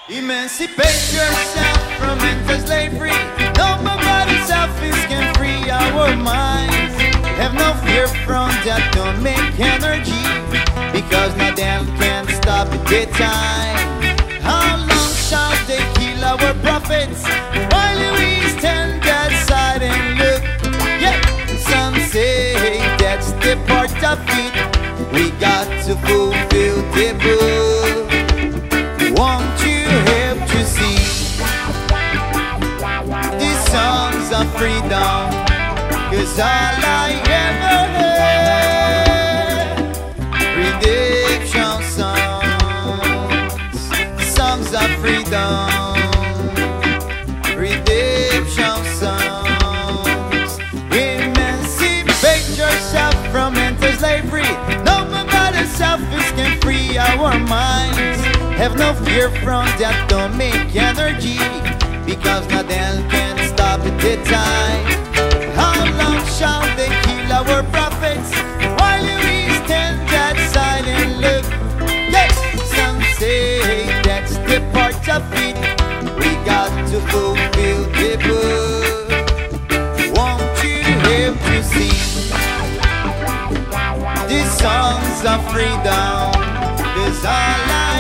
Emancipate yourself from mental slavery. No nobody selfish can free our minds. Have no fear from that atomic energy, because nothing can stop it this time. How long shall they kill our prophets while we stand aside and look? Yeah, some say that's the part of it. We got to fulfill the book. Won't you help to sing these songs of freedom? 'Cause all I ever heard, redemption songs, songs of freedom, redemption songs. Emancipate yourself from mental slavery. No matter selfish can free our minds. Have no fear from the atomic energy, because nothing can stop it this time. How long shall they kill our prophets while we stand aside and look? Yes, some say that's the part of it. We got to fulfill the book. Won't you help to sing these songs of freedom? 'Cause all I